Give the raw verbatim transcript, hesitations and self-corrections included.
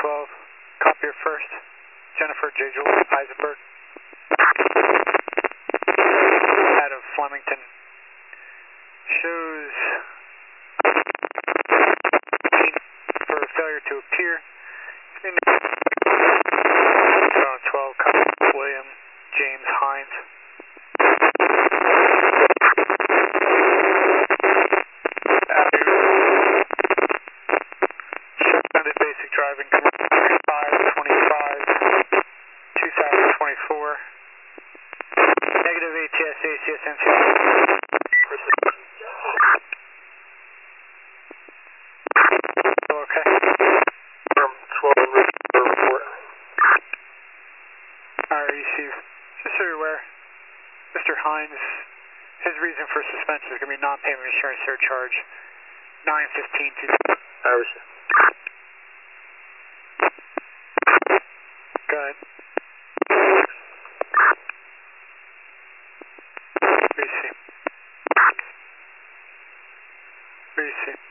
twelve, copy your first. Jennifer J. Jules Eisenberg. Out of Flemington. Shows for failure to appear. twelve, copy William James Hines. Suspended basic driving, five twenty-five, two thousand twenty-four. Negative A T S, A C S, N C S. Okay. From twelve report. Alright, you see, just so you're aware, Mister Hines, his reason for suspension is going to be non-payment insurance surcharge, nine fifteen to... Irish. Go ahead. What do you see? What do you see?